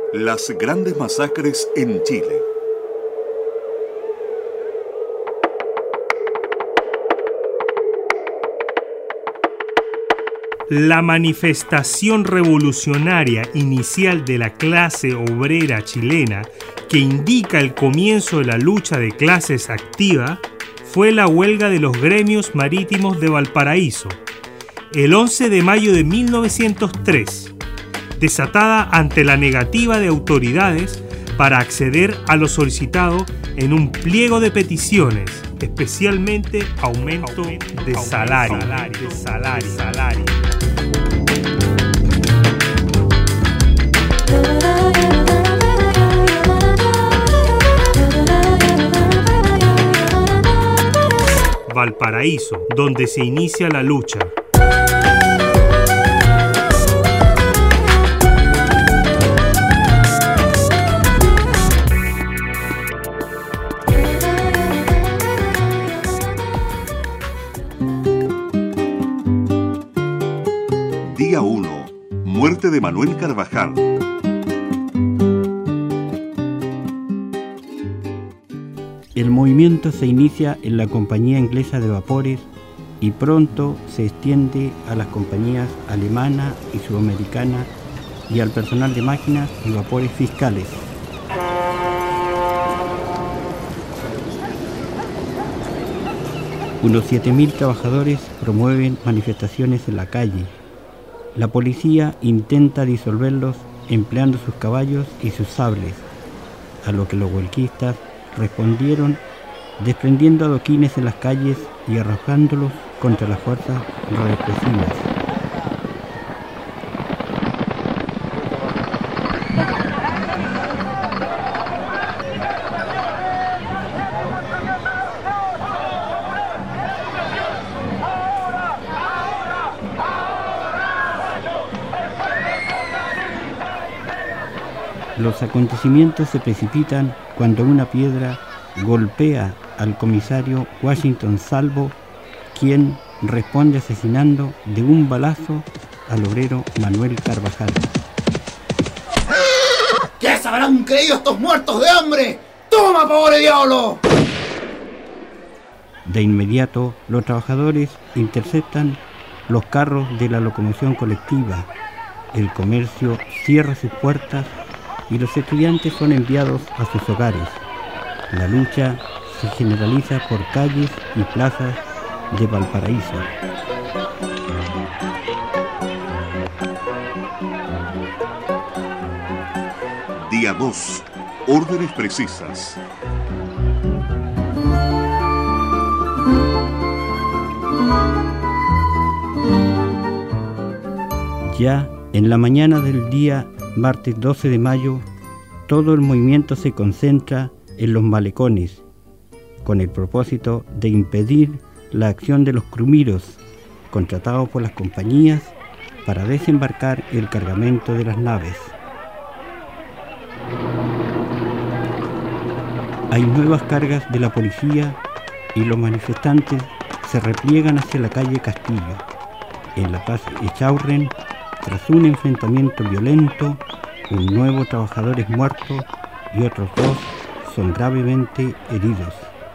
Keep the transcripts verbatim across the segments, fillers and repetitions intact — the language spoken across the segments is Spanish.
Las grandes masacres en Chile. La manifestación revolucionaria inicial de la clase obrera chilena, que indica el comienzo de la lucha de clases activa, fue la huelga de los gremios marítimos de Valparaíso, el once de mayo de mil novecientos tres, desatada ante la negativa de autoridades para acceder a lo solicitado en un pliego de peticiones, especialmente aumento, aumento de salario, salario, de salario, salario. Valparaíso, donde se inicia la lucha. Día uno. Muerte de Manuel Carvajal. El movimiento se inicia en la Compañía Inglesa de Vapores y pronto se extiende a las compañías alemana y sudamericana y al personal de máquinas y vapores fiscales. Unos siete mil trabajadores promueven manifestaciones en la calle. La policía intenta disolverlos empleando sus caballos y sus sables, a lo que los huelguistas respondieron desprendiendo adoquines en las calles y arrojándolos contra las fuerzas represivas. Los acontecimientos se precipitan cuando una piedra golpea al comisario Washington Salvo, quien responde asesinando de un balazo al obrero Manuel Carvajal. ¿Qué se habrán creído estos muertos de hambre? ¡Toma, pobre diablo! De inmediato, los trabajadores interceptan los carros de la locomoción colectiva, el comercio cierra sus puertas y los estudiantes son enviados a sus hogares. La lucha se generaliza por calles y plazas de Valparaíso. Día dos. Órdenes precisas. Ya en la mañana del día martes doce de mayo, todo el movimiento se concentra en los malecones, con el propósito de impedir la acción de los crumiros, contratados por las compañías para desembarcar el cargamento de las naves. Hay nuevas cargas de la policía y los manifestantes se repliegan hacia la calle Castillo. En la plaza Echaurren, tras un enfrentamiento violento, un nuevo trabajador es muerto y otros dos son gravemente heridos.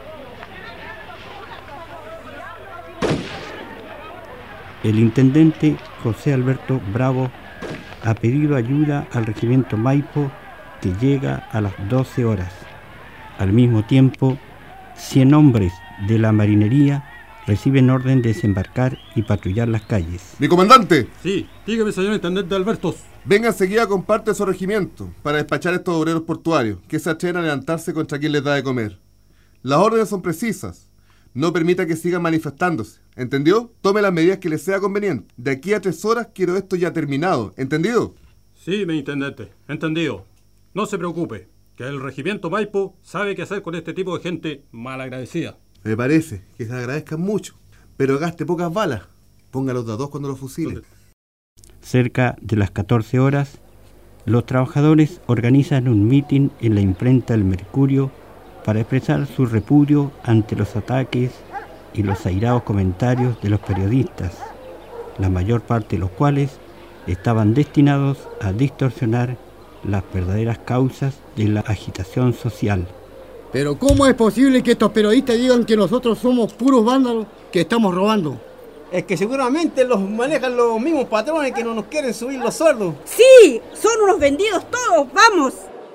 El intendente José Alberto Bravo ha pedido ayuda al regimiento Maipo, que llega a las doce horas. Al mismo tiempo, cien hombres de la marinería reciben orden de desembarcar y patrullar las calles. ¡Mi comandante! Sí, dígame, señor intendente Albertos. Venga enseguida con parte de su regimiento para despachar a estos obreros portuarios que se atreven a levantarse contra quien les da de comer. Las órdenes son precisas. No permita que sigan manifestándose. ¿Entendió? Tome las medidas que les sea conveniente. De aquí a tres horas quiero esto ya terminado. ¿Entendido? Sí, mi intendente. Entendido. No se preocupe, que el regimiento Maipo sabe qué hacer con este tipo de gente malagradecida. Me parece que se agradezcan mucho, pero gaste pocas balas. Ponga los dados cuando los fusilen. Cerca de las catorce horas, los trabajadores organizan un mitin en la imprenta El Mercurio para expresar su repudio ante los ataques y los airados comentarios de los periodistas, la mayor parte de los cuales estaban destinados a distorsionar las verdaderas causas de la agitación social. Pero ¿cómo es posible que estos periodistas digan que nosotros somos puros vándalos que estamos robando? Es que seguramente los manejan los mismos patrones que no nos quieren subir los sueldos. ¡Sí! ¡Son unos vendidos todos! ¡Vamos!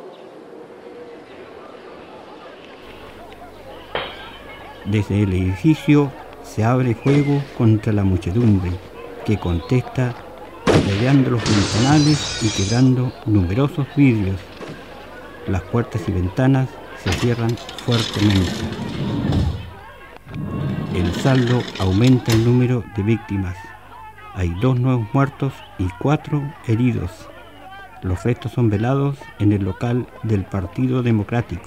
Desde el edificio se abre fuego contra la muchedumbre, que contesta apedreando los ventanales y quebrando numerosos vidrios. Las puertas y ventanas se cierran fuertemente. El saldo aumenta el número de víctimas. Hay dos nuevos muertos y cuatro heridos. Los restos son velados en el local del Partido Democrático.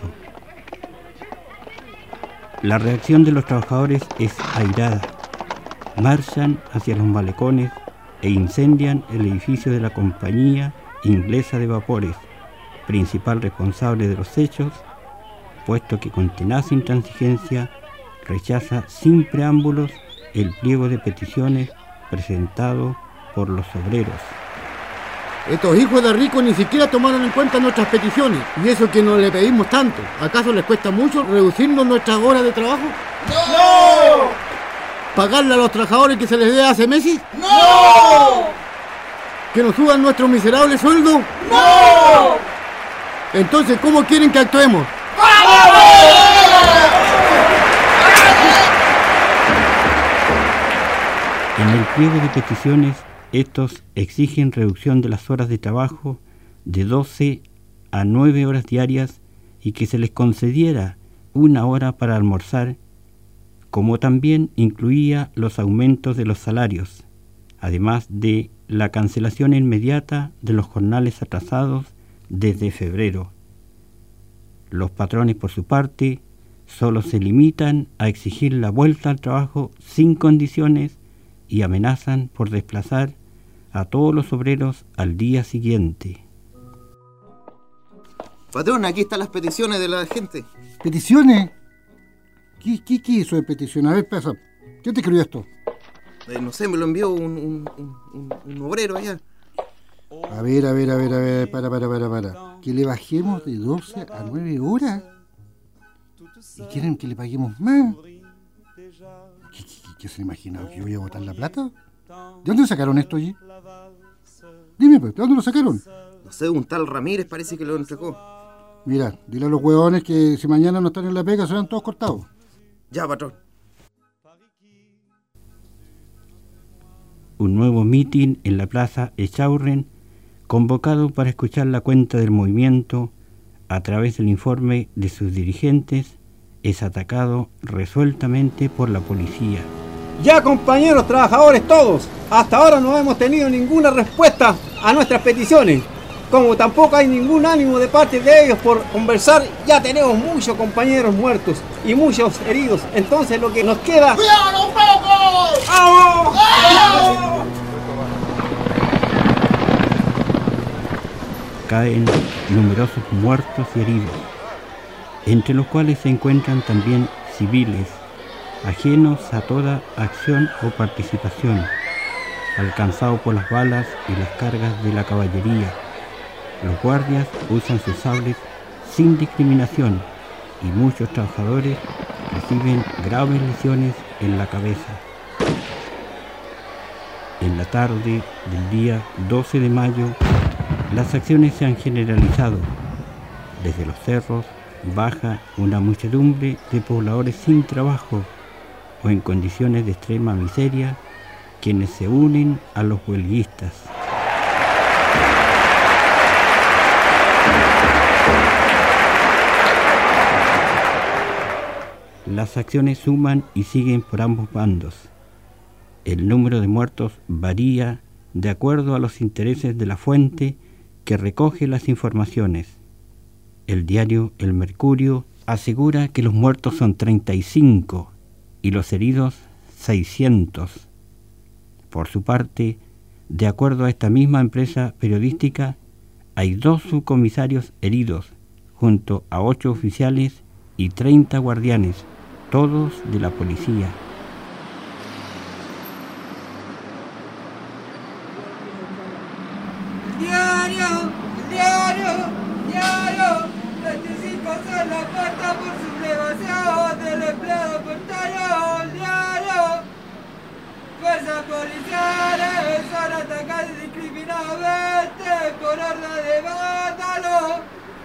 La reacción de los trabajadores es airada. Marchan hacia los malecones e incendian el edificio de la Compañía Inglesa de Vapores, principal responsable de los hechos, puesto que con tenaz intransigencia rechaza sin preámbulos el pliego de peticiones presentado por los obreros. Estos hijos de ricos ni siquiera tomaron en cuenta nuestras peticiones, y eso que no le pedimos tanto. ¿Acaso les cuesta mucho reducirnos nuestras horas de trabajo? ¡No! ¿Pagarle a los trabajadores que se les dé hace meses? ¡No! ¿Que nos suban nuestro miserable sueldo? ¡No! Entonces, ¿cómo quieren que actuemos? En el pliego de peticiones, estos exigen reducción de las horas de trabajo de doce a nueve horas diarias y que se les concediera una hora para almorzar, como también incluía los aumentos de los salarios, además de la cancelación inmediata de los jornales atrasados desde febrero. Los patrones, por su parte, solo se limitan a exigir la vuelta al trabajo sin condiciones y amenazan por desplazar a todos los obreros al día siguiente. Patrón, aquí están las peticiones de la gente. ¿Peticiones? ¿Qué, qué, qué hizo de petición? A ver, pasa. ¿Quién te escribió esto? Eh, no sé, me lo envió un, un, un, un, un obrero allá. A ver, a ver, a ver, a ver, para, para, para, para. ¿Que le bajemos de doce a nueve horas? ¿Y quieren que le paguemos más? ¿Qué, qué, qué se imagina? ¿Que yo voy a botar la plata? ¿De dónde sacaron esto allí? Dime, pues, ¿de dónde lo sacaron? No sé, un tal Ramírez parece que lo entregó. Mira, dile a los huevones que si mañana no están en la pega se van todos cortados. Ya, patrón. Un nuevo mitin en la plaza Echaurren, convocado para escuchar la cuenta del movimiento a través del informe de sus dirigentes, es atacado resueltamente por la policía. Ya, compañeros trabajadores todos, hasta ahora no hemos tenido ninguna respuesta a nuestras peticiones. Como tampoco hay ningún ánimo de parte de ellos por conversar, ya tenemos muchos compañeros muertos y muchos heridos. Entonces lo que nos queda... ¡Cuidado un poco! ¡Vamos! ¡Vamos! Caen numerosos muertos y heridos, entre los cuales se encuentran también civiles, ajenos a toda acción o participación, alcanzados por las balas y las cargas de la caballería. Los guardias usan sus sables sin discriminación y muchos trabajadores reciben graves lesiones en la cabeza. En la tarde del día doce de mayo, las acciones se han generalizado. Desde los cerros baja una muchedumbre de pobladores sin trabajo o en condiciones de extrema miseria, quienes se unen a los huelguistas. Las acciones suman y siguen por ambos bandos. El número de muertos varía de acuerdo a los intereses de la fuente que recoge las informaciones. El diario El Mercurio asegura que los muertos son treinta y cinco y los heridos seiscientos. Por su parte, de acuerdo a esta misma empresa periodística, hay dos subcomisarios heridos, junto a ocho oficiales y treinta guardianes, todos de la policía. ¡Diario! ¡Diario! Diario, diario, veinticinco son las puertas por sublevación del empleado portario. Diario, fuerzas policiales son atacadas indiscriminadamente por horda de vándalos.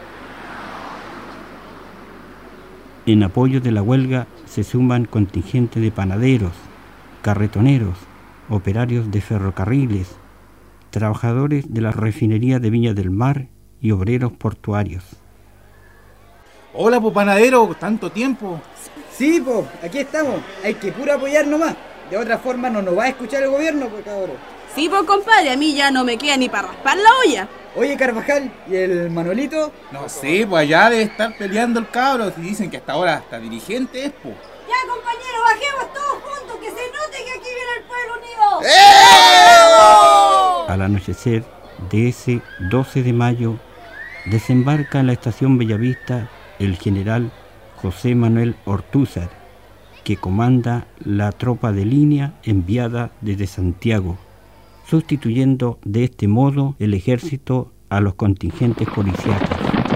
En apoyo de la huelga se suman contingentes de panaderos, carretoneros, operarios de ferrocarriles, trabajadores de la refinería de Viña del Mar y obreros portuarios. Hola, po panadero, tanto tiempo. Sí, po, aquí estamos. Hay que puro apoyar nomás. De otra forma no nos va a escuchar el gobierno, pues cabrón. Sí, pues compadre, a mí ya no me queda ni para raspar la olla. Oye, Carvajal, ¿y el Manolito? No sé, pues allá debe estar peleando el cabro. Si dicen que hasta ahora hasta dirigente es, po. Ya, compañero, bajemos todos juntos, que se note que aquí viene el pueblo unido. ¡Eh! Al anochecer de ese doce de mayo, desembarca en la estación Bellavista el general José Manuel Ortúzar, que comanda la tropa de línea enviada desde Santiago, sustituyendo de este modo el ejército a los contingentes policiales.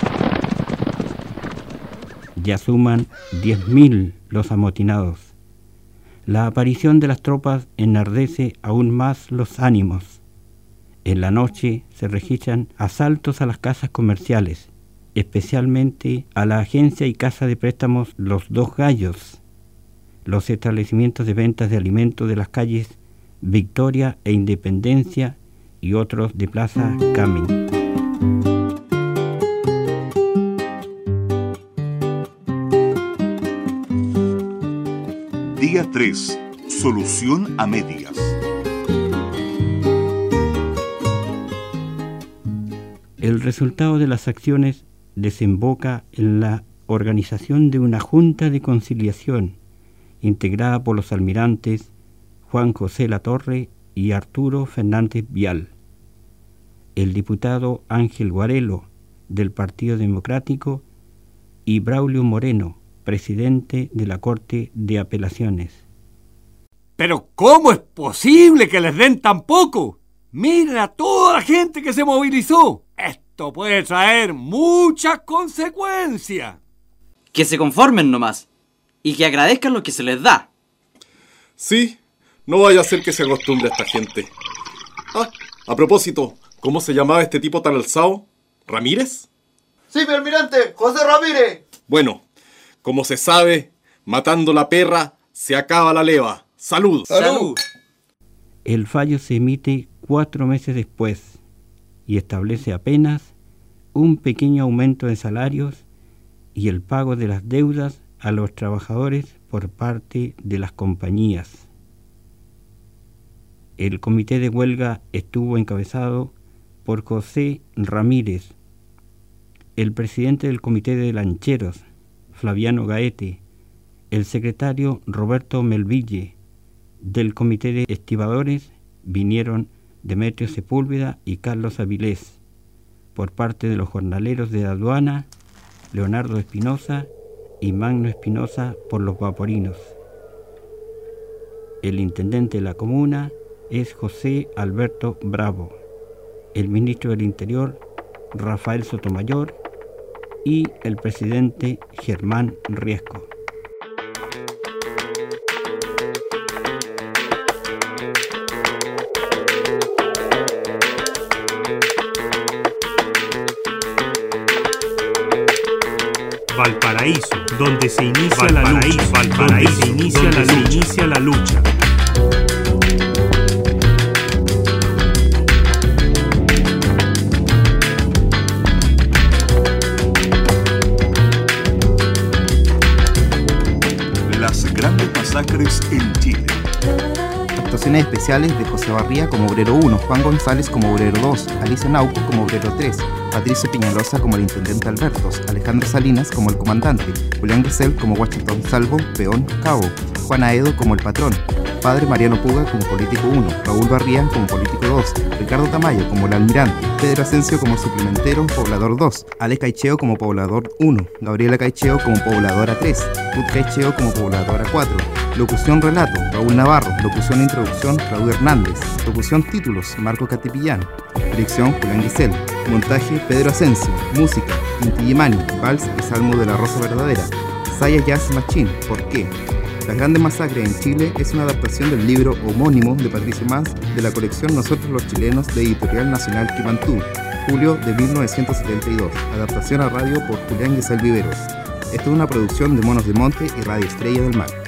Ya suman diez mil los amotinados. La aparición de las tropas enardece aún más los ánimos. En la noche se registran asaltos a las casas comerciales, especialmente a la agencia y casa de préstamos Los Dos Gallos, los establecimientos de ventas de alimentos de las calles Victoria e Independencia y otros de Plaza Camin. Día tres. Solución a medias. El resultado de las acciones desemboca en la organización de una junta de conciliación integrada por los almirantes Juan José Latorre y Arturo Fernández Vial, el diputado Ángel Guarelo del Partido Democrático y Braulio Moreno, presidente de la Corte de Apelaciones. ¿Pero cómo es posible que les den tan poco? Miren a toda la gente que se movilizó. Esto puede traer muchas consecuencias. Que se conformen nomás y que agradezcan lo que se les da. Sí, no vaya a ser que se acostumbre a esta gente. Ah, a propósito, ¿cómo se llamaba este tipo tan alzado? ¿Ramírez? Sí, mi almirante, José Ramírez. Bueno, como se sabe, matando la perra se acaba la leva. ¡Salud! ¡Salud! El fallo se emite cuatro meses después y establece apenas un pequeño aumento de salarios y el pago de las deudas a los trabajadores por parte de las compañías. El comité de huelga estuvo encabezado por José Ramírez, el presidente del comité de lancheros, Flaviano Gaete, el secretario Roberto Melville. Del comité de estibadores vinieron Demetrio Sepúlveda y Carlos Avilés. Por parte de los jornaleros de aduana, Leonardo Espinosa y Magno Espinosa por los vaporinos. El intendente de la comuna es José Alberto Bravo, el ministro del Interior Rafael Sotomayor y el presidente Germán Riesco. Valparaíso, donde se inicia la lucha. Valparaíso, donde se inicia, donde la, se lucha. inicia la lucha. Las grandes masacres en Chile. Actuaciones especiales de José Barría como obrero uno, Juan González como obrero dos, Alicia Nauco como obrero tres, Patricio Piñalosa como el intendente Albertos, Alejandro Salinas como el comandante, Julián Gesell como Washington Salvo, peón cabo, Juan Aedo como el patrón, padre Mariano Puga como político uno, Raúl Barría como político dos, Ricardo Tamayo como el almirante, Pedro Asensio como suplementero, poblador dos, Ale Caicheo como poblador uno, Gabriela Caicheo como pobladora tres, Ruth Caicheo como pobladora cuatro, locución relato, Raúl Navarro, locución e introducción, Raúl Hernández, locución títulos, Marco Catipillán, Dirección Julián Guisel. Montaje Pedro Asensio. Música Inti Illimani, Vals y Salmo de la Rosa Verdadera. Saya Jazz Machine, ¿por qué? Las Grandes Masacres en Chile es una adaptación del libro homónimo de Patricio Mans de la colección Nosotros los Chilenos de Editorial Nacional Quimantú, julio de mil novecientos setenta y dos, adaptación a radio por Julián Guisel Viveros. Esto es una producción de Monos de Monte y Radio Estrella del Mar.